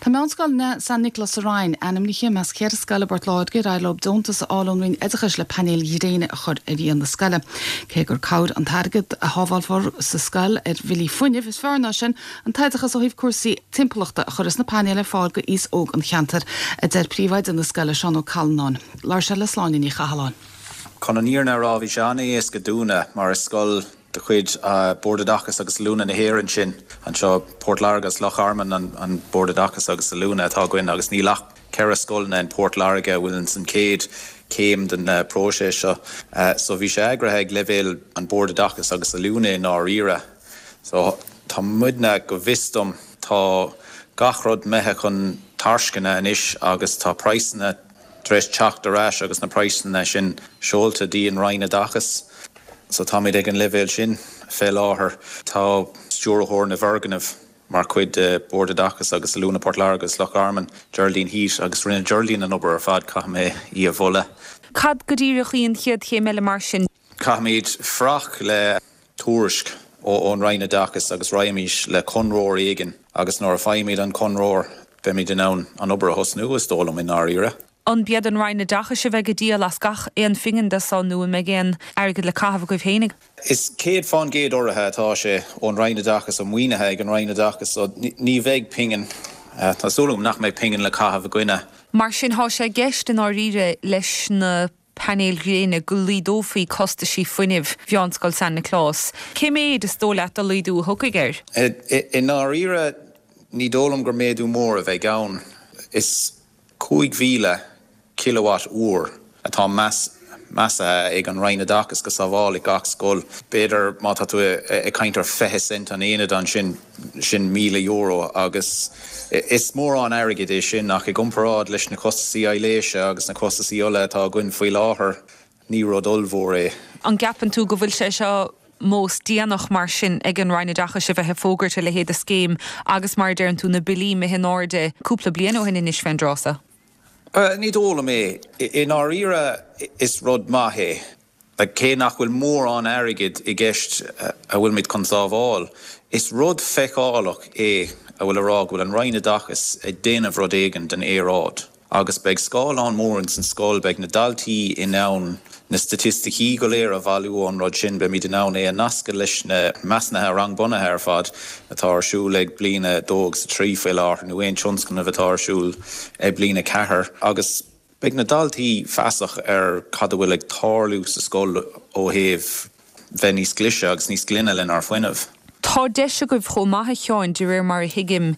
Tá meánscail na San Nicholas Ryan anam ní chémas chéir scala bart láid go raibh dúntas álanrin edachas le panel dhréine a chud a bhí an na scala. Cé gur cád an targad a hábháil for sa scal bhilí fuineh is fearna sin an taidechas ó híh cuasaí timpachta a churas na panel fáil go os óg an cheantar a der príomhaid an na scala seán ó Calnán. Lár se le sláin í chahalán. Conaníar na rábhí seanna is go dúna mar is scoil de chuid Bordadachas agus Lúna na héireann sin an seo Port Largas Loch Arman an Bordadachas agus Lúna atá goin agus ní lach ceire scoilna in Port Larga Willinson Cade céim den próise seo so bhí sé agrathe levéil an Bordadachas agus Lúna in áíire so tá mudna go bhistom tá gachrod methe chun tarscanna inis agus tá praisna treis teach arás agus na praisna sin seolta díon Rhine Dachas. So tá mid ag an levéil sin fé láthair tá stúrthóir na bharganmh mar chuid Bordadachas agus Lúna Port Largas Loch Arman Geraldine Heat agus rinne Geraldine an obair ar fad caithmé í a bhola. Cad go dtíreach íon chiad ché meile mar sin? Caithmid frach le túrisc ó Rhine Dachas agus raimís le conróir éigen agus nóir a feimid an conróir be mid den an obair a hosnú is dólam in áíire. An bead an Rhine Dachas se bheith go dtí las gach éon fingin de san nua me géan agad le caithfh goibh hénig. Is céad fáin géad orthe tá sé ón Rhine Dachas an muoinethe an Rhine Dachas so ní bheith pingin Tásúlum nach méid pingin le caithfh goine. Mar sin há sé gceist in áíre leis na panel gréine go lídófaí costa sí fuineh bheánscoil San Nicholas. Cé méad is dó leat a lídú thucaigéir? In áíre ní dólam gur méadú mór a bheith gabhain. Is 5,000 kilowatt úr atá massa ag an Rhine Dachas go sábháil i gach scoil. Beidir má tá tú ag caintear 20 cent an éad an sin €1,000,000 agus is mór an airgid é sin nach ag gumparrád leis na costaí eiléise agus na costaí eola atá gcuin faoi láthair ní rud olmhór é. An gapan tú go bhfuil sé seo mós díanach mar sin ag an Rhine Dachas se bheith fógarte le héad a scéim agus mar déireann tú na bilí me hin áde cúpla bliana ó hin inis fendrása. Ní dóla mé. In áíre is rud maithé. Cé nach bhfuil mór an airgid i gceist a bhfuil mid chun sábháil. Is rud feicálaach é a bhfuil ará bhfuil an Rhine Dachas ag déanamh rud éigean den éráid. Agus beag scáil an mór san scáil beag na daltaí in ann na statisticí go léir a bhailú an rud sin be mí den ann é a nasca leis na measnathe rangbunathe ar fad atá arsúil ag bliana dóg sa trí fé láthar nó éon tionscan a bheitá arsúil ag bliana cethir. Agus beag na daltaí feasach ar cad bhfuil ag tarlú sa scáil ó thaobh bheith níos glise agus níos gline len ar foiinemh. Tá deise goibh chomathe teáin de réir mar hiigim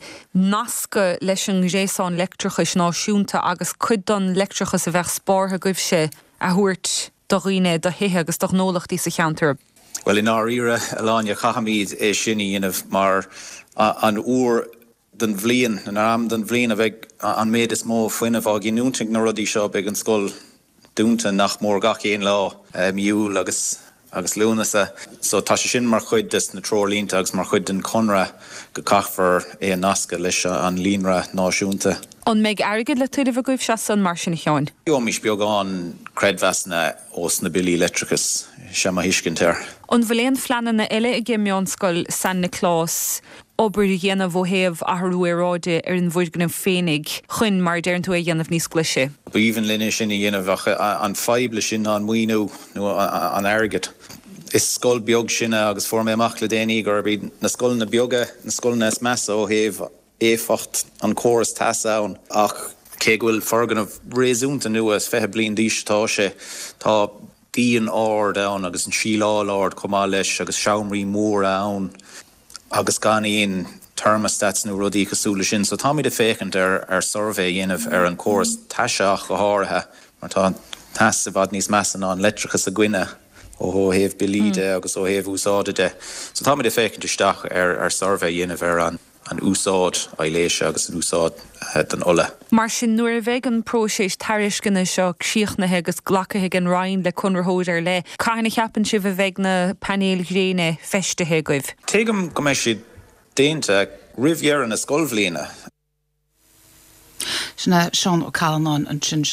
nasca leis an réáin lectrachas náisiúnta agus chud don lectrachas a bheith spártha goibh sé a thuirt do riine do hithe agus do nólachtaí sa cheantar. Well in áíre aláine chahamíd é sinna dhéanamh mar an úr den bhliain an am den bhliain a bheith an méid is mó foiinemh a giniúnting na rudí seo beag an scoil dúnta nach mór gach éon lá miúil agus lúnasa. So tá sé sin mar chuid des na trólínta agus mar chuid den conra go cachfar é an nasca leis an línra náisiúnta. An méid airgid le tuidir goibh se san mar sin teáin. Jo mis beagán credhheasna os na bilí electricus sem a hiiscintear. An bhfuléon fleanna na eile i gcéimionscoil San Nicholas obair dhéanamh ó thaobh athrúaráide ar an bhuiigeann fénig chuin mar déireann tú a dhéanamh níos glise. Bíomhann linne sin i dhéanamh an feible sin an muoinú nó an airgid. Is scoil beag sinne agus for mé amach le déanaí gur bhí na scoil na beaga na scoil na measa ó thaobh éfacht an choras tasa ann ach cé bhfuil forgan a réúnta nuas fethe blion díostá sé tá díon áard ann agus an síláil áard comá leis agus seomraí mór ann agus gan íon thermostats nó rudí cosúla sin so tá mí de fécant ar survey dhéanamh ar an choras taiseach go háirithe mar tá tas a bhd níos measan an letrachas a gcuine ó thaobh bilíide agus ó thaobh úsáideide so tá mí de fécant isteach ar survey dhéanamh ar an úsáid eiléise agus an úsáid den ola. Mar sin nuair a bheith an próséis tariscinna seo csiochnathe agus glacathe an Rhine le conrthóidir le caiinna cheapann si bheith na panel gréine festethe goibh. Téigem go mbeidh siad déanta ribhéar na scoilbhlíana. Sinna Seán ó Calnán an sin